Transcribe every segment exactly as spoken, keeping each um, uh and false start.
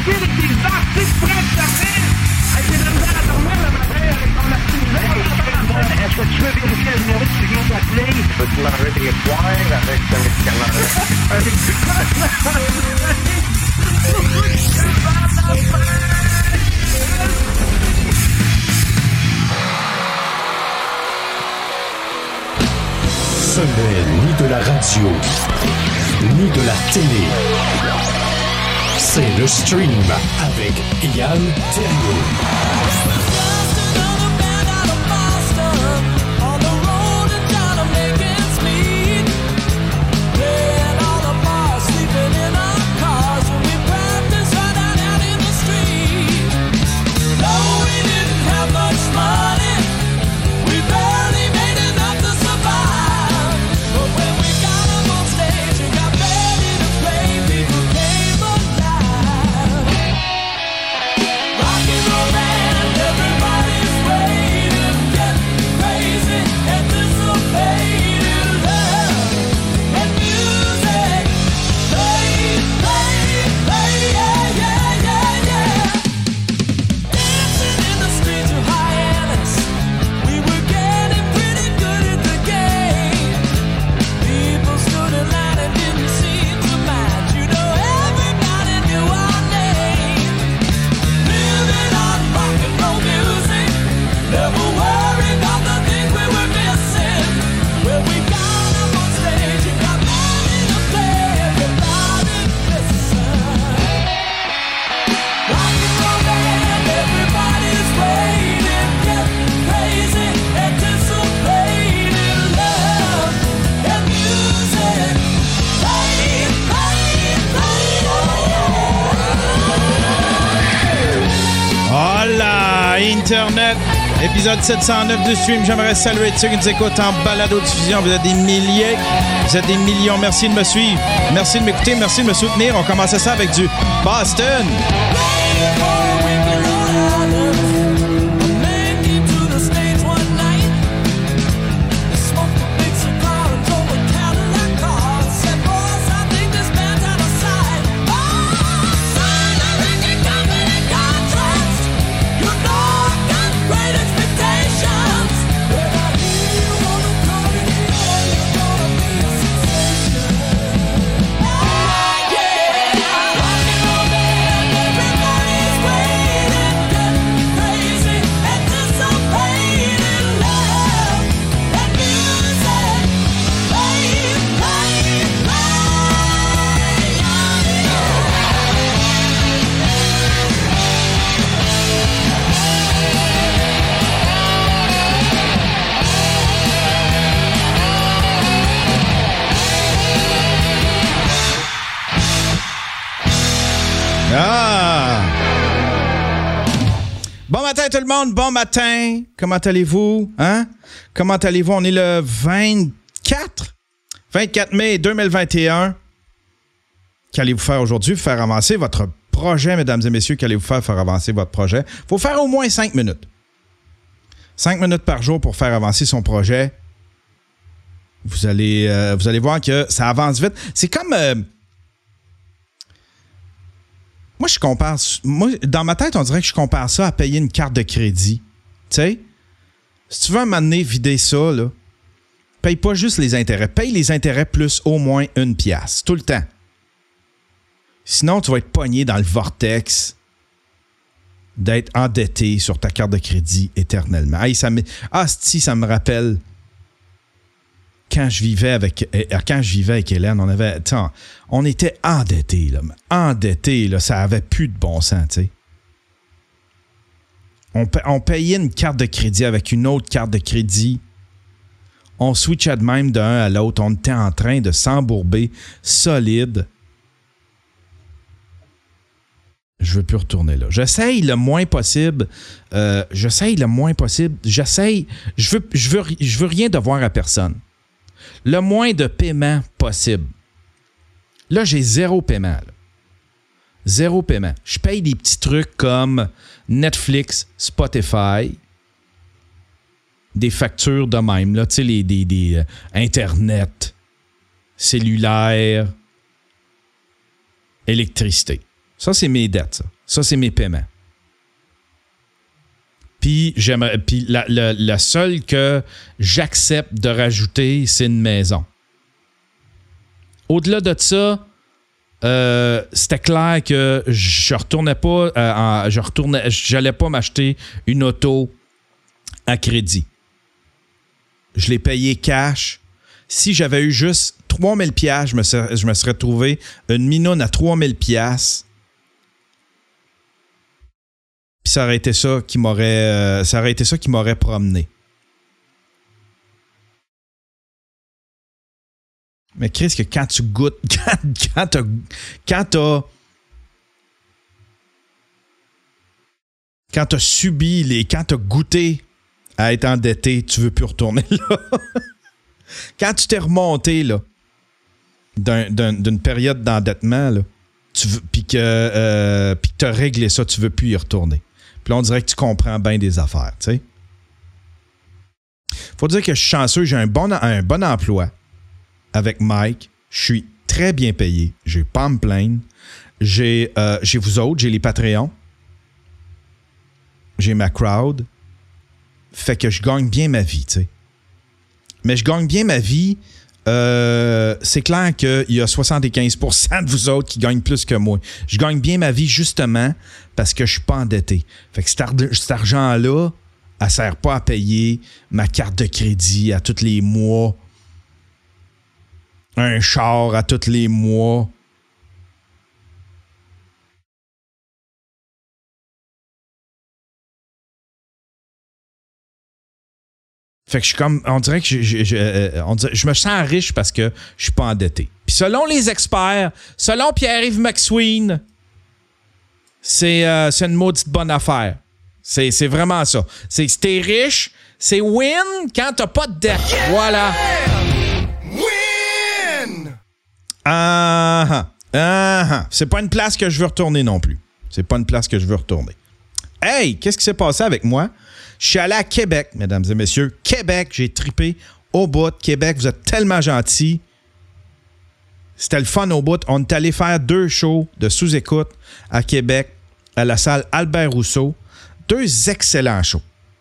pied avec des articles prêts de service. Hey, j'ai de la misère à dormir le matin avec ton activité. Est-ce que tu veux vérifier le numéro que tu viens d'appeler? Peux-tu m'enlever des poires avec ce médicament-là? Avec du Ce n'est ni de la radio, ni de la télé. C'est le stream avec Yann Terriot. Internet, épisode sept cent neuf du stream. J'aimerais saluer ceux qui nous écoutent en balado-diffusion. Vous êtes des milliers, vous êtes des millions. Merci de me suivre, merci de m'écouter, merci de me soutenir. On commençait ça avec du Boston. Tout le monde, bon matin. Comment allez-vous? Hein? Comment allez-vous? On est le vingt-quatre mai deux mille vingt et un. Qu'allez-vous faire aujourd'hui? Faire avancer votre projet, mesdames et messieurs. Qu'allez-vous faire faire avancer votre projet? Il faut faire au moins cinq minutes. cinq minutes par jour pour faire avancer son projet. Vous allez, euh, vous allez voir que ça avance vite. C'est comme... Euh, Moi, je compare... Moi, dans ma tête, on dirait que je compare ça à payer une carte de crédit. Tu sais? Si tu veux à un moment donné vider ça, là, paye pas juste les intérêts. Paye les intérêts plus au moins une pièce. Tout le temps. Sinon, tu vas être pogné dans le vortex d'être endetté sur ta carte de crédit éternellement. Hey, ça me... Ah, si, ça me rappelle... Quand je vivais avec quand je vivais avec Hélène, on avait on était endettés là, endettés là, ça avait plus de bon sens, tu sais. On, on payait une carte de crédit avec une autre carte de crédit. On switchait de même d'un à l'autre, on était en train de s'embourber solide. Je veux plus retourner là. J'essaye le moins possible. Euh, j'essaye le moins possible. J'essaye. Je veux, je veux, je veux rien devoir à personne. Le moins de paiement possible. Là, j'ai zéro paiement. Là. Zéro paiement. Je paye des petits trucs comme Netflix, Spotify, des factures de même, là, tu sais, les, des, des euh, Internet, cellulaire, électricité. Ça, c'est mes dettes, ça. Ça, c'est mes paiements. Puis, j'aimerais, puis la, la, la seule que j'accepte de rajouter, c'est une maison. Au-delà de ça, euh, c'était clair que je retournais pas, euh, en, je retournais, j'allais pas m'acheter une auto à crédit. Je l'ai payé cash. Si j'avais eu juste trois mille dollars, je me serais, je me serais trouvé une minoune à trois mille dollars. Puis ça aurait été ça qui m'aurait, euh, ça aurait été ça qui m'aurait promené. Mais Chris, que quand tu goûtes, quand, quand t'as, quand t'as, quand t'as subi les, quand t'as goûté à être endetté, tu veux plus retourner là. Quand tu t'es remonté là, d'un, d'un, d'une période d'endettement là, tu veux, puis que, euh, puis que t'as réglé ça, tu veux plus y retourner. Puis là, on dirait que tu comprends bien des affaires, tu sais. Faut dire que je suis chanceux, j'ai un bon, un bon emploi avec Mike. Je suis très bien payé. J'ai pas à me plaindre. J'ai, euh, j'ai vous autres, j'ai les Patreons. J'ai ma crowd. Fait que je gagne bien ma vie, tu sais. Mais je gagne bien ma vie. Euh, c'est clair qu'il y a soixante-quinze pour cent de vous autres qui gagnent plus que moi. Je gagne bien ma vie justement parce que je suis pas endetté. Fait que cet, ar- cet argent-là, elle sert pas à payer ma carte de crédit à tous les mois, un char à tous les mois. Fait que je suis comme, on dirait que je, je, je, on dirait, je me sens riche parce que je suis pas endetté. Puis selon les experts, selon Pierre-Yves McSween, c'est, euh, c'est une maudite bonne affaire. C'est, c'est vraiment ça. C'est, si t'es riche, c'est win quand t'as pas de dette. Yeah! Voilà. Win! Ah ah. Ah, c'est pas une place que je veux retourner non plus. C'est pas une place que je veux retourner. Hey, qu'est-ce qui s'est passé avec moi? Je suis allé à Québec, mesdames et messieurs. Québec, j'ai trippé au bout. Québec, vous êtes tellement gentils. C'était le fun au bout. On est allé faire deux shows de sous-écoute à Québec, à la salle Albert Rousseau. Deux excellents shows.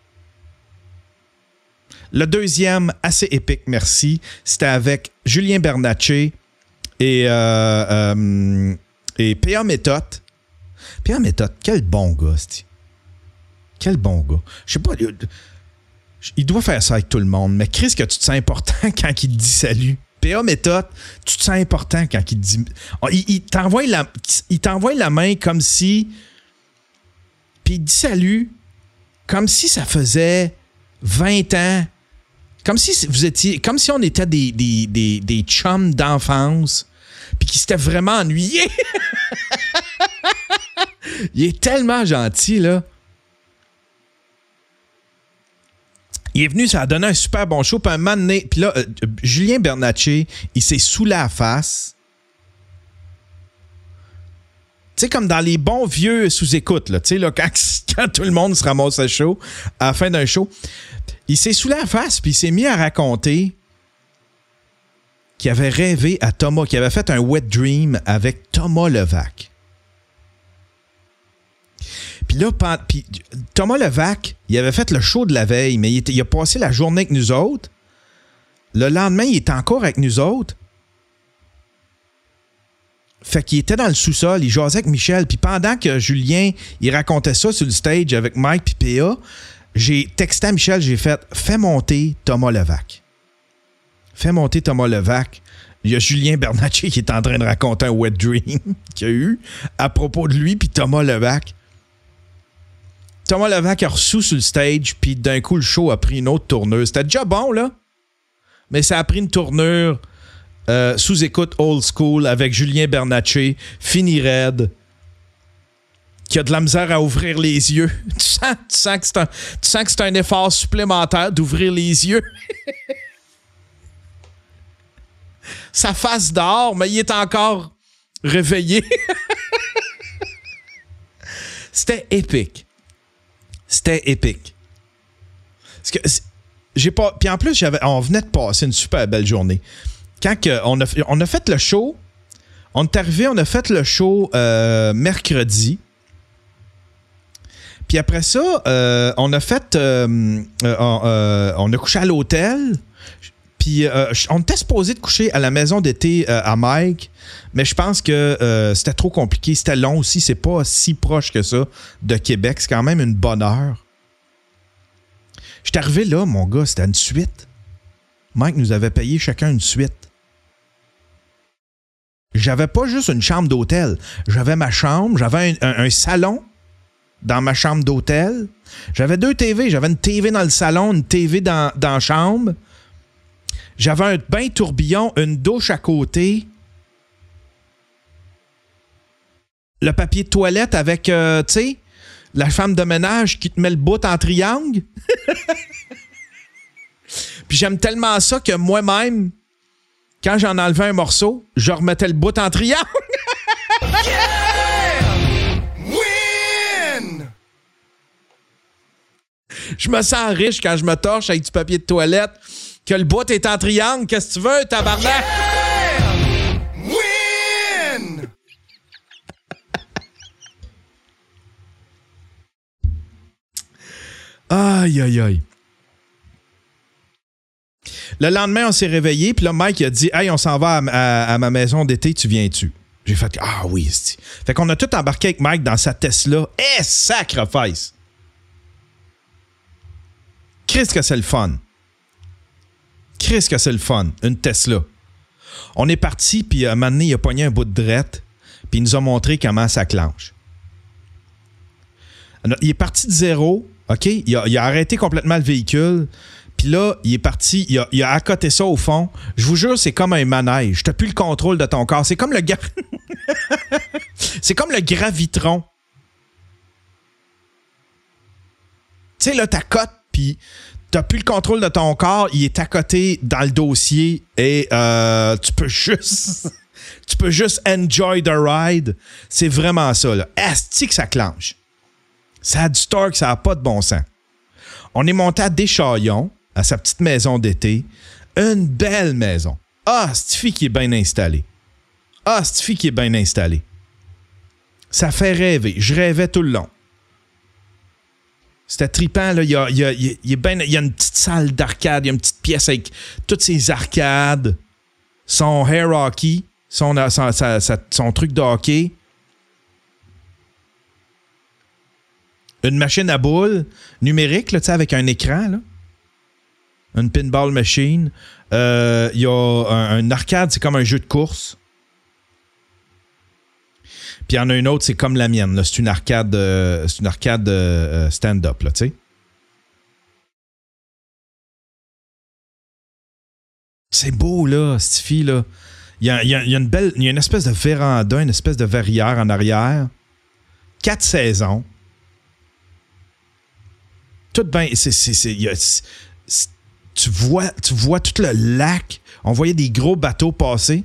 Le deuxième, assez épique, merci. C'était avec Julien Bernatchez et, euh, euh, et P A Méthode. P A Méthode, quel bon gars, c'est. Quel bon gars. Je sais pas, il doit faire ça avec tout le monde, mais Chris, que tu te sens important quand il te dit salut. P A Méthode, tu te sens important quand il te dit... Il, il, t'envoie la, il t'envoie la main comme si... Puis il te dit salut, comme si ça faisait vingt ans. Comme si vous étiez... Comme si on était des, des, des, des chums d'enfance, puis qu'il s'était vraiment ennuyé. Il est tellement gentil, là. Il est venu, ça a donné un super bon show. Puis un moment donné, puis là, euh, Julien Bernatchez, il s'est saoulé à la face. Tu sais, comme dans les bons vieux sous-écoutes, là, tu sais, là, quand, quand tout le monde se ramasse à show, à la fin d'un show, il s'est saoulé à la face, puis il s'est mis à raconter qu'il avait rêvé à Thomas, qu'il avait fait un wet dream avec Thomas Levac. Puis là, pis Thomas Levac, il avait fait le show de la veille, mais il, était, il a passé la journée avec nous autres. Le lendemain, il était encore avec nous autres. Fait qu'il était dans le sous-sol, il jasait avec Michel. Puis pendant que Julien, il racontait ça sur le stage avec Mike puis P A, j'ai texté à Michel, j'ai fait « Fais monter Thomas Levac. Fais monter Thomas Levac. » Il y a Julien Bernatchez qui est en train de raconter un wet dream qu'il a eu à propos de lui puis Thomas Levac. Thomas Levac a reçu sur le stage, puis d'un coup, le show a pris une autre tournure. C'était déjà bon, là, mais ça a pris une tournure euh, sous-écoute old school avec Julien Bernatchez, fini raide, qui a de la misère à ouvrir les yeux. Tu sens, tu sens, que, c'est un, tu sens que c'est un effort supplémentaire d'ouvrir les yeux. Sa face dort, mais il est encore réveillé. C'était épique. C'était épique. Parce que j'ai pas. Puis en plus, j'avais, on venait de passer une super belle journée. Quand que on, a, on a fait le show, on est arrivé, on a fait le show euh, mercredi. Puis après ça, euh, on a fait... Euh, euh, euh, on a couché à l'hôtel. Puis euh, on était supposé de coucher à la maison d'été euh, à Mike, mais je pense que euh, c'était trop compliqué. C'était long aussi. C'est pas si proche que ça de Québec. C'est quand même une bonne heure. J'étais arrivé là, mon gars, c'était une suite. Mike nous avait payé chacun une suite. J'avais pas juste une chambre d'hôtel. J'avais ma chambre, j'avais un, un, un salon dans ma chambre d'hôtel. J'avais deux T V. J'avais une T V dans le salon, une T V dans, dans la chambre. J'avais un bain tourbillon, une douche à côté. Le papier de toilette avec, euh, tu sais, la femme de ménage qui te met le bout en triangle. Puis j'aime tellement ça que moi-même, quand j'en enlevais un morceau, je remettais le bout en triangle. Yeah! Win! Je me sens riche quand je me torche avec du papier de toilette, que le bout est en triangle. Qu'est-ce que tu veux, tabarnak? Yeah! Win! Aïe, aïe, aïe. Le lendemain, on s'est réveillé, puis là, Mike a dit « Hey, on s'en va à, à, à ma maison d'été, tu viens-tu? » J'ai fait « Ah oui, c'est... » Fait qu'on a tout embarqué avec Mike dans sa Tesla. Eh, sacrifice! Christ que c'est le fun. Christ que c'est le fun, une Tesla. On est parti, puis à un moment donné, il a pogné un bout de drette, puis il nous a montré comment ça clenche. Il est parti de zéro, OK? Il a, il a arrêté complètement le véhicule. Puis là, il est parti, il a, il a accoté ça au fond. Je vous jure, c'est comme un manège. Tu n'as plus le contrôle de ton corps. C'est comme le gra... c'est comme le gravitron. Tu sais, là, t'accotes, puis tu n'as plus le contrôle de ton corps. Il est accoté dans le dossier et euh, tu peux juste... tu peux juste enjoy the ride. C'est vraiment ça, là. Asti que ça clenche. Ça a du torque, ça n'a pas de bon sens. On est monté à Deschaillons, à sa petite maison d'été. Une belle maison. Ah, cette fille qui est bien installée. Ah, cette fille qui est bien installée. Ça fait rêver. Je rêvais tout le long. C'était trippant, là. Il y a, il y a, il y a, ben, il y a une petite salle d'arcade. Il y a une petite pièce avec toutes ses arcades. Son hair hockey. Son, son, son, son, son truc de hockey. Une machine à boules numérique, là, avec un écran. Là. Une pinball machine. Il euh, y a un, un arcade, c'est comme un jeu de course. Puis il y en a une autre, c'est comme la mienne. Là. C'est une arcade, euh, c'est une arcade euh, stand-up, là, tu sais. C'est beau, là, cette fille-là. Il y a, y a, y a une belle... Il y a une espèce de véranda, une espèce de verrière en arrière. Quatre saisons. Tout bien... C'est, c'est, c'est, y a, c'est, c'est, tu, vois, tu vois tout le lac. On voyait des gros bateaux passer.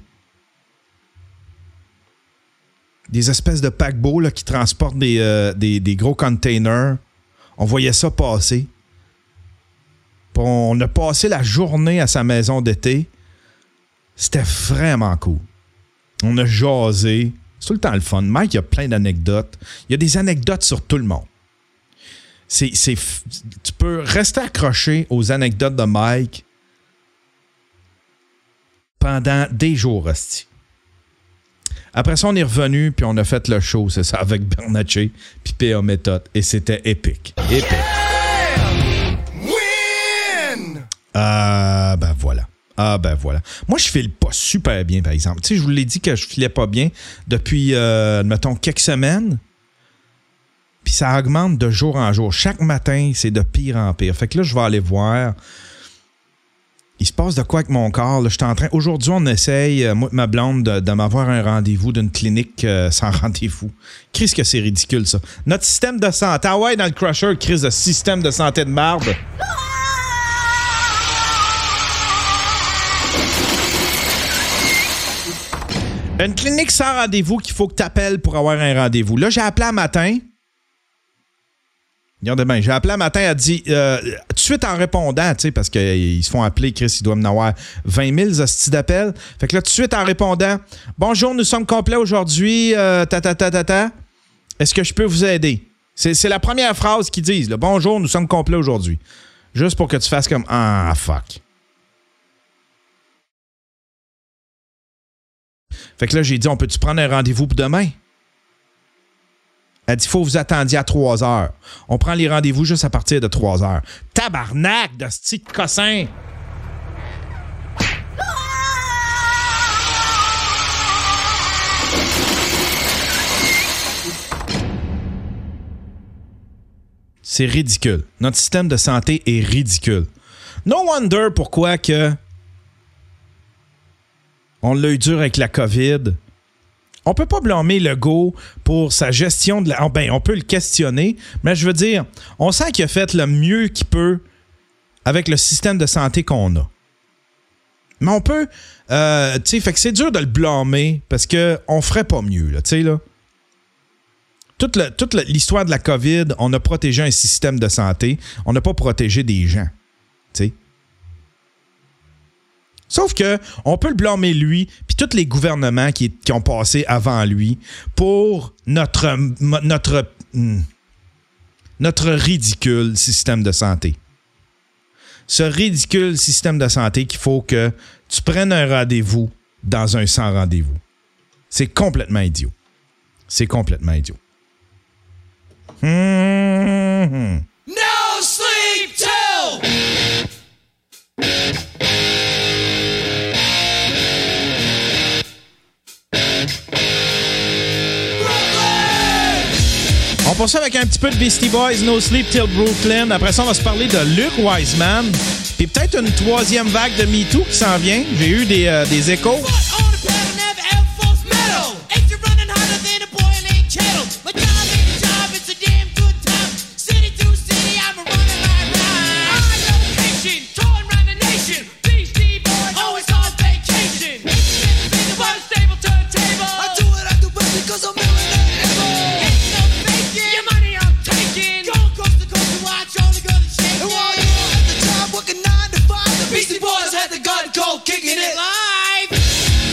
Des espèces de paquebots là, qui transportent des, euh, des, des gros containers. On voyait ça passer. Puis on a passé la journée à sa maison d'été. C'était vraiment cool. On a jasé. C'est tout le temps le fun. Mike, il y a plein d'anecdotes. Il y a des anecdotes sur tout le monde. C'est, c'est, tu peux rester accroché aux anecdotes de Mike pendant des jours, hostie. Après ça, on est revenu, puis on a fait le show, c'est ça, avec Bernatchez, puis P A Méthode, et c'était épique. Épique. Yeah! Win! Ah, ben voilà. Ah, ben voilà. Moi, je file pas super bien, par exemple. Tu sais, je vous l'ai dit que je filais pas bien depuis, euh, mettons, quelques semaines. Puis ça augmente de jour en jour. Chaque matin, c'est de pire en pire. Fait que là, je vais aller voir. Il se passe de quoi avec mon corps? Là, je suis en train... Aujourd'hui, on essaye, euh, moi et ma blonde, de, de m'avoir un rendez-vous d'une clinique euh, sans rendez-vous. Chris, que c'est ridicule, ça. Notre système de santé... Ah ouais, dans le Crusher, Chris, de système de santé de marde. Une clinique sans rendez-vous qu'il faut que tu appelles pour avoir un rendez-vous. Là, j'ai appelé un matin... Regardez bien, j'ai appelé un matin, elle a dit, euh, tout de suite en répondant, tu sais, parce qu'ils se font appeler, Chris, il doit en avoir vingt mille hosties d'appels. Fait que là, tout de suite en répondant, bonjour, nous sommes complets aujourd'hui, euh, ta ta ta ta ta. Est-ce que je peux vous aider? C'est, c'est la première phrase qu'ils disent. Là. Bonjour, nous sommes complets aujourd'hui. Juste pour que tu fasses comme ah, fuck. Fait que là, j'ai dit, on peut-tu prendre un rendez-vous pour demain? Elle dit, il faut que vous attendiez à trois heures. On prend les rendez-vous juste à partir de trois heures. Tabarnak de ce petit cossin! C'est ridicule. Notre système de santé est ridicule. No wonder pourquoi que on l'a eu dur avec la COVID. On peut pas blâmer Legault pour sa gestion de la... Ben, on peut le questionner, mais je veux dire, on sent qu'il a fait le mieux qu'il peut avec le système de santé qu'on a. Mais on peut... Euh, tu sais, fait que c'est dur de le blâmer parce qu'on ferait pas mieux, là, tu sais, là. Toute, le, toute le, l'histoire de la COVID, on a protégé un système de santé. On n'a pas protégé des gens. Tu sais. Sauf que on peut le blâmer lui puis tous les gouvernements qui, qui ont passé avant lui pour notre, notre, notre ridicule système de santé. Ce ridicule système de santé qu'il faut que tu prennes un rendez-vous dans un sans rendez-vous. C'est complètement idiot. C'est complètement idiot. Mm-hmm. No sleep till On poursuit avec un petit peu de Beastie Boys, No Sleep Till Brooklyn. Après ça, on va se parler de Luke Wiseman. Puis peut-être une troisième vague de MeToo qui s'en vient. J'ai eu des, euh, des échos. Beastie Boys had the gun cold, kicking it live.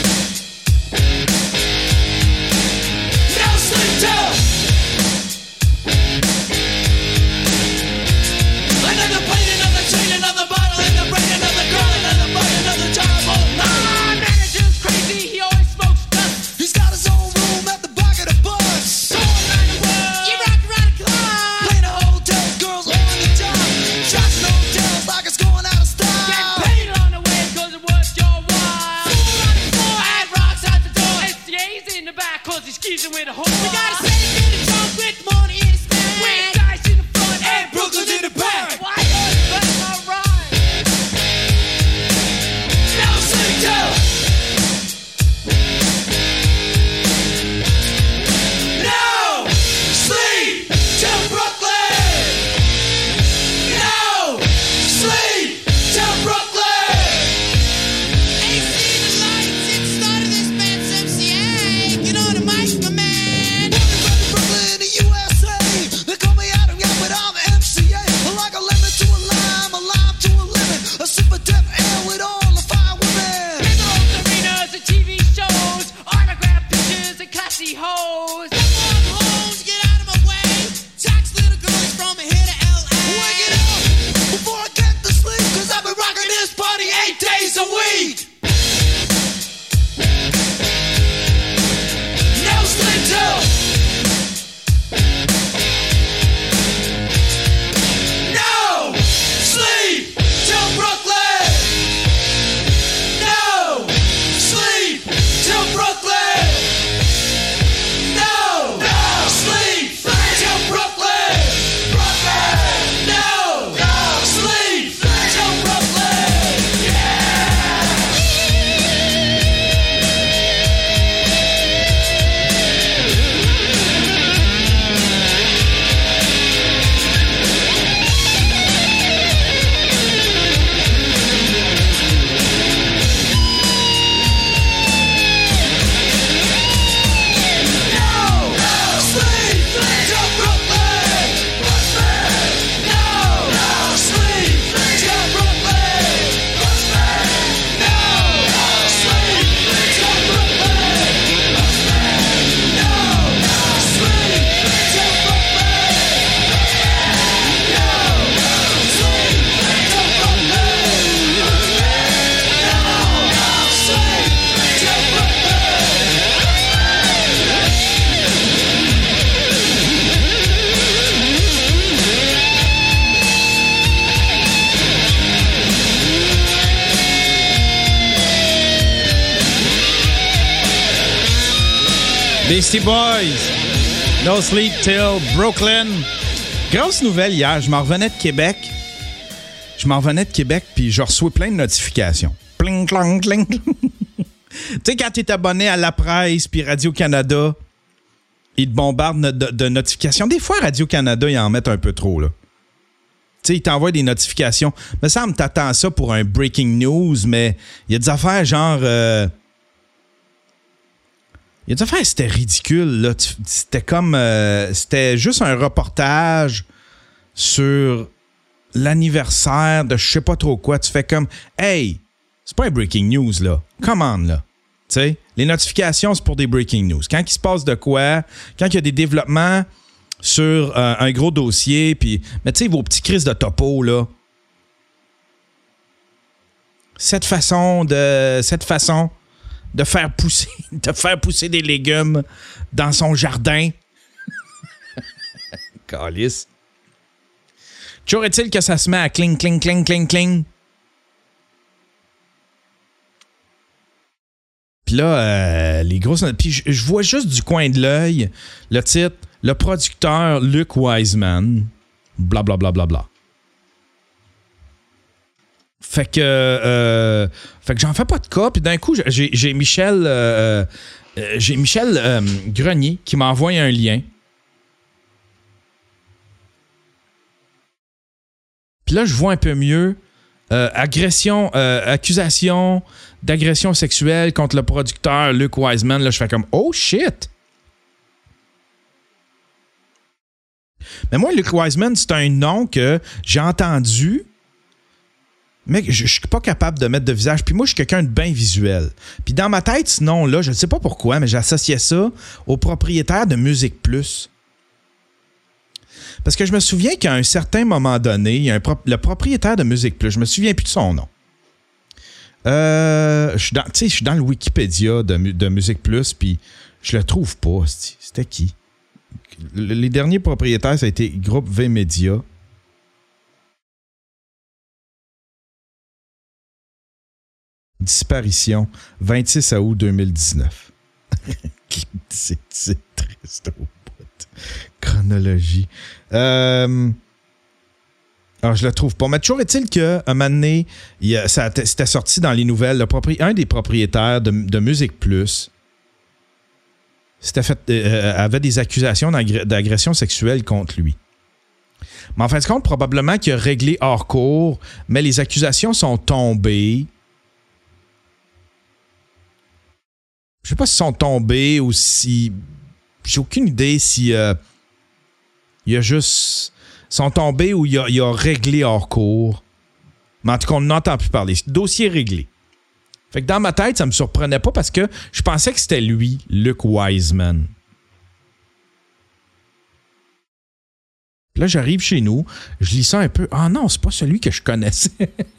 Beastie Boys, No Sleep Till Brooklyn. Grosse nouvelle hier, je m'en revenais de Québec. Je m'en revenais de Québec, puis je reçois plein de notifications. Pling, clang, cling. Tu sais, quand tu es abonné à La Presse puis Radio-Canada, ils te bombardent de, de, de notifications. Des fois, Radio-Canada, ils en mettent un peu trop, là. Tu sais, ils t'envoient des notifications. Me semble que t'attends ça pour un breaking news, mais il y a des affaires genre... Euh, il y a des affaires, c'était ridicule, là. C'était comme... Euh, c'était juste un reportage sur l'anniversaire de je sais pas trop quoi. Tu fais comme... Hey, c'est pas un breaking news, là. Come on, là. Tu sais, les notifications, c'est pour des breaking news. Quand il se passe de quoi, quand il y a des développements sur euh, un gros dossier, puis, mais tu sais, vos petits crises de topo, là. Cette façon de, cette façon de faire pousser, de faire pousser des légumes dans son jardin. Calice. Toujours est-il que ça se met à cling, cling, cling, cling, cling. Puis là, euh, les grosses... Puis je, je vois juste du coin de l'œil le titre « Le producteur Luke Wiseman ». Blablabla. Bla, bla, bla. Fait que... Euh, fait que j'en fais pas de cas. Puis d'un coup, j'ai, j'ai Michel... Euh, euh, j'ai Michel euh, Grenier qui m'a envoyé un lien. Puis là, je vois un peu mieux... Euh, agression, euh, accusation d'agression sexuelle contre le producteur Luke Wiseman. Là, je fais comme « Oh shit! » Mais moi, Luke Wiseman, c'est un nom que j'ai entendu, mais je, je suis pas capable de mettre de visage. Puis moi, je suis quelqu'un de bien visuel. Puis dans ma tête, ce nom-là, je ne sais pas pourquoi, mais j'associais ça au propriétaire de Musique Plus. Parce que je me souviens qu'à un certain moment donné, il y a un pro- le propriétaire de Musique Plus, je me souviens plus de son nom. Euh, je suis dans, tu sais, je suis dans le Wikipédia de, de Musique Plus, puis je le trouve pas. C'était qui? Le, les derniers propriétaires, ça a été Groupe V-Média. Disparition, vingt-six août deux mille dix-neuf. c'est, c'est triste au bout. Chronologie. Euh... Alors, je le trouve pas. Mais toujours est-il qu'un moment donné, il a, ça, c'était sorti dans les nouvelles. Le propri- un des propriétaires de, de Musique Plus c'était fait, euh, avait des accusations d'agré- d'agression sexuelle contre lui. Mais en fin de compte, probablement qu'il a réglé hors cours, mais les accusations sont tombées. Je sais pas si sont tombées ou si... J'ai aucune idée si... Euh, il y a juste... sont tombés ou il a, il a réglé hors cours. Mais en tout cas, on n'entend plus parler. Dossier réglé. Fait que dans ma tête, ça me surprenait pas parce que je pensais que c'était lui, Luke Wiseman. Puis là, j'arrive chez nous, je lis ça un peu. Ah non, c'est pas celui que je connaissais.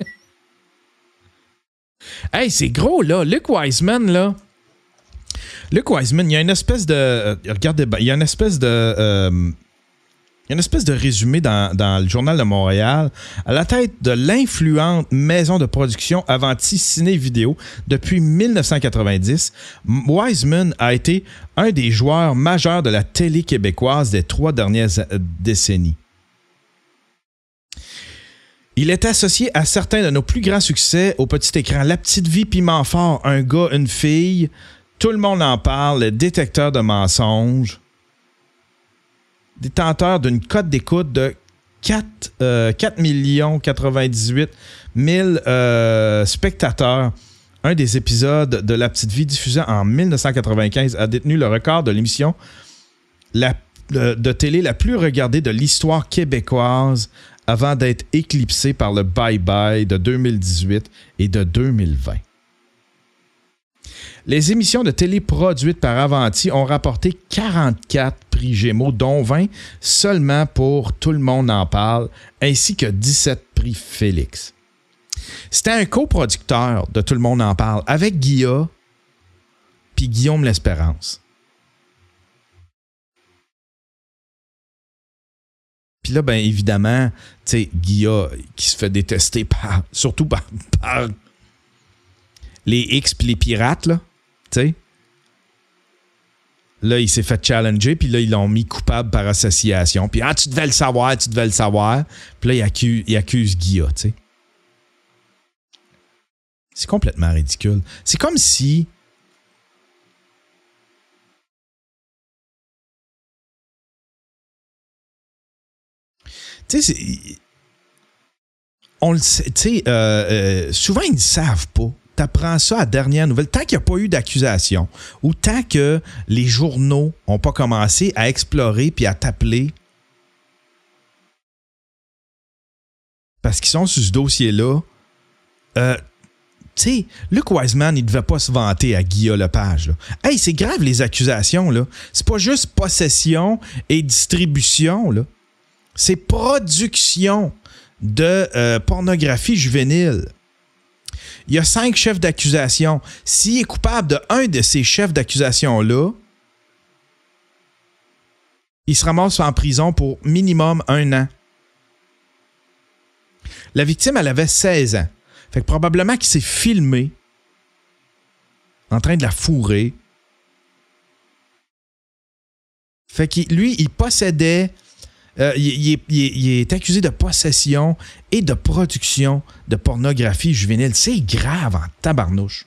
Hey, c'est gros, là. Luke Wiseman, là. Luke Wiseman, il y a une espèce de... Euh, regardez, il y a une espèce de... Euh, Il y a une espèce de résumé dans, dans le Journal de Montréal. À la tête de l'influente maison de production Avanti Ciné Vidéo depuis dix-neuf cent quatre-vingt-dix, Wiseman a été un des joueurs majeurs de la télé québécoise des trois dernières décennies. Il est associé à certains de nos plus grands succès au petit écran. La petite vie, Piment fort, Un gars, une fille, Tout le monde en parle, Le détecteur de mensonges. Détenteur d'une cote d'écoute de quatre, euh, quatre millions quatre-vingt-dix-huit mille euh, spectateurs. Un des épisodes de La Petite Vie diffusé en dix-neuf cent quatre-vingt-quinze a détenu le record de l'émission la, de, de télé la plus regardée de l'histoire québécoise avant d'être éclipsé par le Bye Bye de deux mille dix-huit et de deux mille vingt. Les émissions de télé produites par Avanti ont rapporté quarante-quatre prix Gémeaux, dont vingt seulement pour Tout le monde en parle, ainsi que dix-sept prix Félix. C'était un coproducteur de Tout le monde en parle avec Guilla puis Guillaume L'Espérance. Puis là, bien évidemment, tu sais, Guilla qui se fait détester par, surtout par, par les X pis les pirates, là. Tu sais, Là, il s'est fait challenger, puis là, ils l'ont mis coupable par association. Puis, ah, tu devais le savoir, tu devais le savoir. Puis là, il accuse, il accuse Guilla, tu sais. C'est complètement ridicule. C'est comme si... Tu sais, on le sait, tu sais, euh, euh, souvent, ils ne savent pas. Tu apprends ça à dernière nouvelle. Tant qu'il n'y a pas eu d'accusation ou tant que les journaux n'ont pas commencé à explorer puis à t'appeler parce qu'ils sont sur ce dossier-là, euh, tu sais, Luc Wiseman, il ne devait pas se vanter à Guilla Lepage. Là. Hey, c'est grave les accusations, là. C'est pas juste possession et distribution, là. C'est production de euh, pornographie juvénile. Il y a cinq chefs d'accusation. S'il est coupable de un de ces chefs d'accusation-là, il se ramasse en prison pour minimum un an. La victime, elle avait seize ans. Fait que probablement qu'il s'est filmé en train de la fourrer. Fait que lui, il possédait... Euh, il, il, est, il, est, il est accusé de possession et de production de pornographie juvénile. C'est grave en tabarnouche.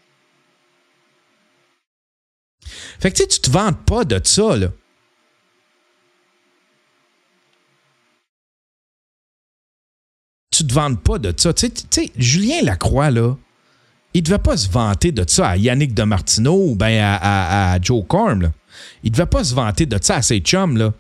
Fait que tu sais, tu te vantes pas de ça, là. Tu te vantes pas de ça. Tu sais, Julien Lacroix, là, il devait pas se vanter de ça à Yannick Demartino ou bien à, à, à Joe Corm, là. Il devait pas se vanter de ça à ses chums, là.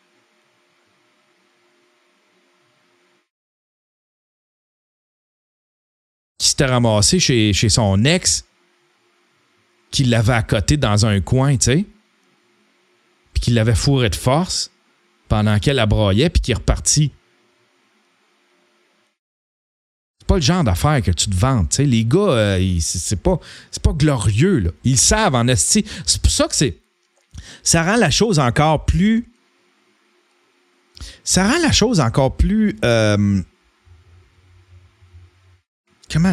Qui s'était ramassé chez, chez son ex, qui l'avait accoté dans un coin, tu sais, puis qui l'avait fourré de force pendant qu'elle la broyait, puis qui est reparti. C'est pas le genre d'affaire que tu te vantes, tu sais. Les gars, euh, ils, c'est, c'est, pas, c'est pas glorieux, là. Ils savent en esti. C'est pour ça que c'est... Ça rend la chose encore plus... Ça rend la chose encore plus... Euh, Comment?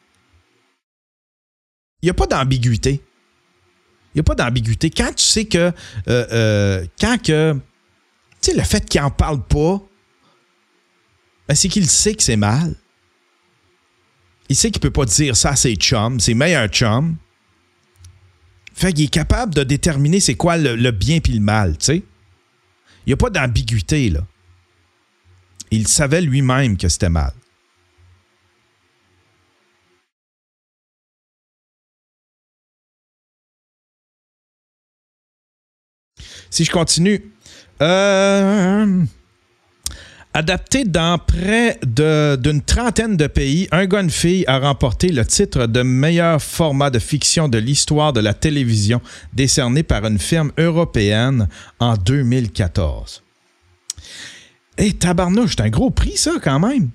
Il n'y a pas d'ambiguïté. Il n'y a pas d'ambiguïté. Quand tu sais que... Euh, euh, quand que... Tu sais, le fait qu'il n'en parle pas, ben c'est qu'il sait que c'est mal. Il sait qu'il ne peut pas dire ça à ses chums, ses meilleurs chums. Fait qu'il est capable de déterminer c'est quoi le, le bien puis le mal, tu sais. Il n'y a pas d'ambiguïté, là. Il savait lui-même que c'était mal. Si je continue, euh, adapté dans près de, d'une trentaine de pays, Un gars, une fille a remporté le titre de meilleur format de fiction de l'histoire de la télévision, décerné par une firme européenne en deux mille quatorze. Hé, tabarnouche, c'est un gros prix, ça, quand même.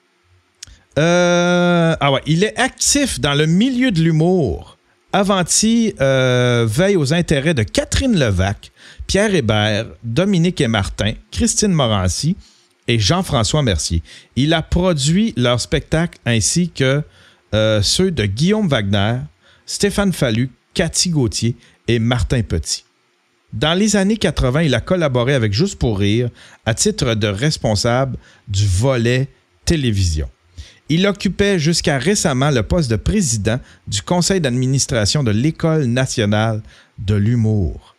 Euh, ah ouais, il est actif dans le milieu de l'humour. Avanti euh, veille aux intérêts de Catherine Levac, Pierre Hébert, Dominique et Martin, Christine Morancy et Jean-François Mercier. Il a produit leurs spectacles ainsi que euh, ceux de Guillaume Wagner, Stéphane Fallu, Cathy Gauthier et Martin Petit. Dans les années quatre-vingt, il a collaboré avec Juste pour rire à titre de responsable du volet télévision. Il occupait jusqu'à récemment le poste de président du conseil d'administration de l'École nationale de l'humour.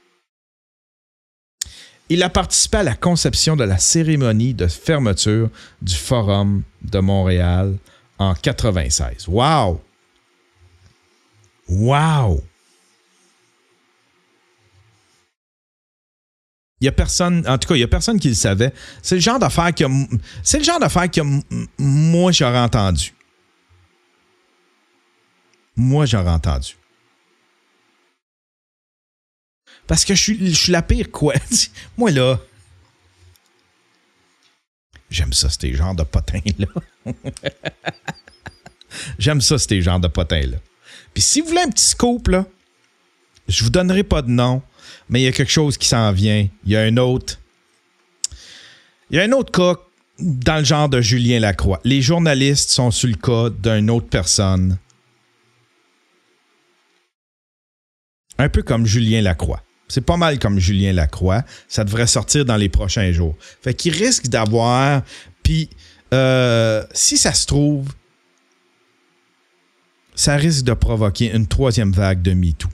Il a participé à la conception de la cérémonie de fermeture du Forum de Montréal en quatre-vingt-seize. Wow! Wow! Il y a personne, en tout cas, il y a personne qui le savait. C'est le genre d'affaire que, c'est le genre d'affaire que moi, j'aurais entendu. Moi, j'aurais entendu. Parce que je suis, je suis la pire quoi. Moi, là, j'aime ça, ces genres de potins-là. J'aime ça, ces genres de potins-là. Puis si vous voulez un petit scoop, là, je vous donnerai pas de nom, mais il y a quelque chose qui s'en vient. Il y a un autre... Il y a un autre cas dans le genre de Julien Lacroix. Les journalistes sont sur le cas d'une autre personne. Un peu comme Julien Lacroix. C'est pas mal comme Julien Lacroix. Ça devrait sortir dans les prochains jours. Fait qu'il risque d'avoir... Puis, euh, si ça se trouve, ça risque de provoquer une troisième vague de MeToo.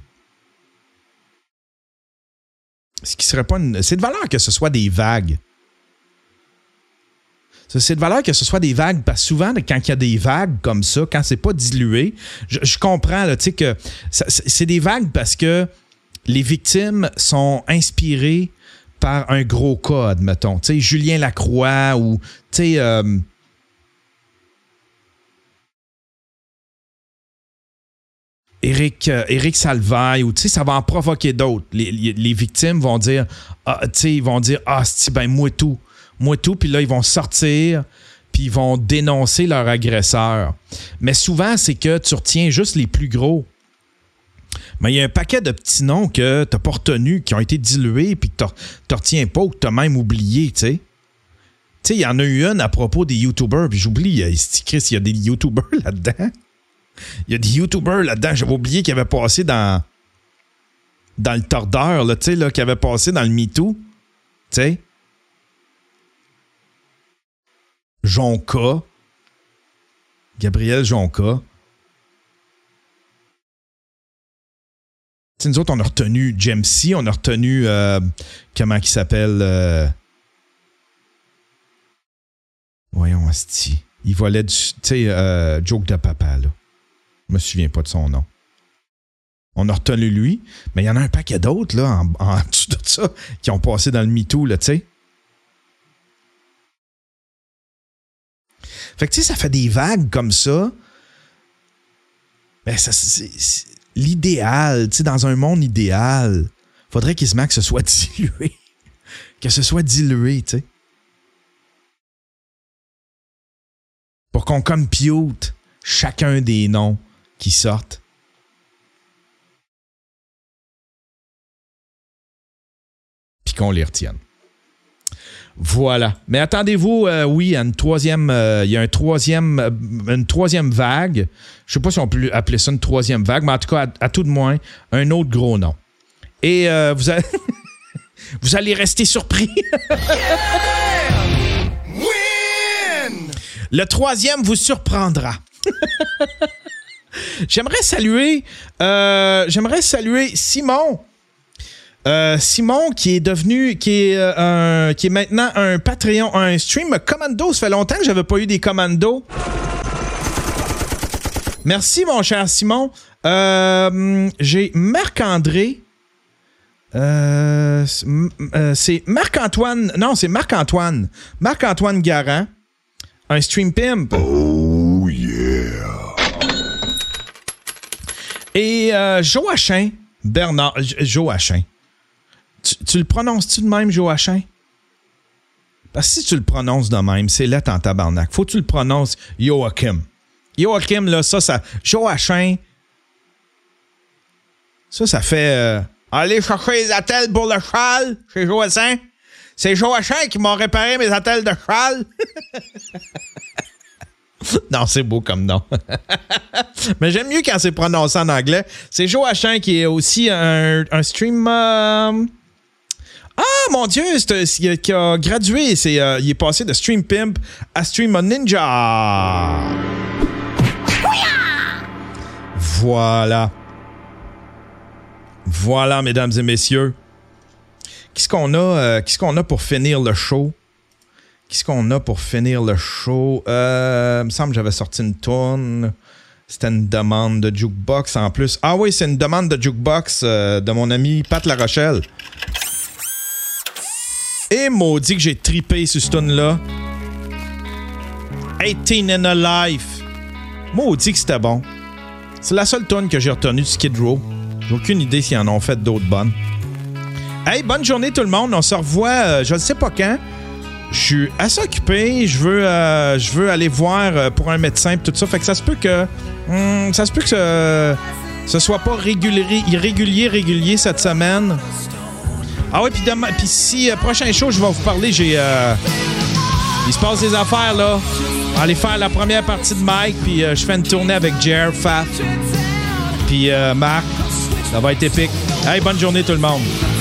Ce qui serait pas une... C'est de valeur que ce soit des vagues. C'est de valeur que ce soit des vagues, parce que souvent, quand il y a des vagues comme ça, quand c'est pas dilué, je, je comprends là, que ça, c'est des vagues parce que les victimes sont inspirées par un gros cas, admettons. Tu sais, Julien Lacroix ou, tu sais... Euh, Éric, euh, Éric Salvaille, ou tu sais, ça va en provoquer d'autres. Les, les, les victimes vont dire, ah, tu sais, ils vont dire, ah, c'est ben moi tout. Moi tout, puis là, ils vont sortir, puis ils vont dénoncer leur agresseur. Mais souvent, c'est que tu retiens juste les plus gros. Mais il y a un paquet de petits noms que tu n'as pas retenus, qui ont été dilués, puis que tu ne retiens pas ou que tu as même oublié, tu sais. Tu sais, il y en a eu une à propos des YouTubers, puis j'oublie, Chris, il y a des YouTubers là-dedans. Il y a des YouTubers là-dedans, j'avais oublié qu'ils avaient passé dans, dans le tordeur, là, tu sais, là, qu'ils avaient passé dans le MeToo, tu sais. Jonca, Gabriel Jonca. T'sais, nous autres, on a retenu Jamesy, on a retenu, euh, comment il s'appelle? Euh... Voyons, asti. Il volait du, tu sais, euh, Joke de papa, là. Je me souviens pas de son nom. On a retenu lui, mais il y en a un paquet d'autres, là, en, en dessous de ça, qui ont passé dans le MeToo, là, tu sais. Fait que, tu sais, ça fait des vagues comme ça. Mais ça, c'est, c'est l'idéal, tu sais, dans un monde idéal, faudrait qu'il se mette que ce soit dilué. Que ce soit dilué, tu sais. Pour qu'on compute chacun des noms qui sortent. Puis qu'on les retienne. Voilà. Mais attendez-vous, euh, oui, à une troisième, euh, il y a un troisième, euh, une troisième vague. Je ne sais pas si on peut appeler ça une troisième vague, mais en tout cas, à, à tout de moins, un autre gros nom. Et euh, vous, allez vous allez rester surpris. Win! Le troisième vous surprendra. J'aimerais saluer, euh, j'aimerais saluer Simon. Euh, Simon qui est devenu, qui est, euh, un, qui est maintenant un Patreon, un stream commando. Ça fait longtemps que j'avais pas eu des commandos. Merci mon cher Simon. Euh, j'ai Marc-André. Euh, c'est Marc-Antoine. Non, c'est Marc-Antoine. Marc-Antoine Garand. Un stream pimp. Oh yeah. Et euh, Joachim Bernard. Joachim. Tu, tu le prononces-tu de même, Joachim? Parce que si tu le prononces de même, c'est lettre en tabarnak. Faut que tu le prononces Joachim. Joachim, là, ça, ça... Joachim, ça, ça fait... Euh, aller chercher les attelles pour le cheval chez Joachim. C'est Joachim qui m'a réparé mes attelles de cheval. Non, c'est beau comme nom. Mais j'aime mieux quand c'est prononcé en anglais. C'est Joachim qui est aussi un, un stream... Euh... Ah, mon Dieu, c'est, c'est, qui a gradué. C'est, euh, il est passé de Stream Pimp à Stream Ninja. Voilà. Voilà, mesdames et messieurs. Qu'est-ce qu'on a, euh, qu'est-ce qu'on a pour finir le show? Qu'est-ce qu'on a pour finir le show? Euh, il me semble que j'avais sorti une tourne. C'était une demande de Jukebox en plus. Ah oui, c'est une demande de Jukebox euh, de mon ami Pat La Rochelle. Et maudit que j'ai tripé sur ce tune-là. eighteen in a Life. Maudit que c'était bon. C'est la seule tune que j'ai retenue de Skid Row. J'ai aucune idée s'ils en ont fait d'autres bonnes. Hey, bonne journée tout le monde. On se revoit, euh, je ne sais pas quand. Je suis assez occupé. Je veux, euh, je veux aller voir euh, pour un médecin et tout ça. Fait que ça se peut que... Hum, ça se peut que ce, ce soit pas régulier, irrégulier, régulier cette semaine. Ah oui, puis demain, puis si euh, prochain show, je vais vous parler, j'ai... Euh, il se passe des affaires, là. On va aller faire la première partie de Mike, puis euh, je fais une tournée avec Jer, Faf, puis euh, Marc. Ça va être épique. Hey, bonne journée tout le monde.